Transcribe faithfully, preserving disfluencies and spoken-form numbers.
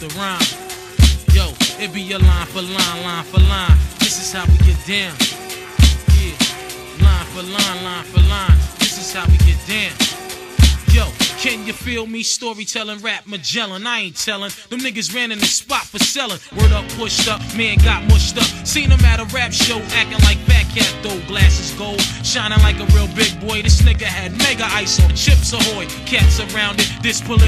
the rhyme. Yo, it be a line for line, line for line. This is how we get down. Yeah, line for line, line for line. This is how we get down. Yo, can you feel me? Storytelling, rap Magellan. I ain't telling. Them niggas ran in the spot for selling. Word up, pushed up, man got mushed up. Seen him at a rap show, acting like Fat Cat though. Glasses gold, shining like a real big boy. This nigga had mega ice on. Chips Ahoy, cats around it. This pulling.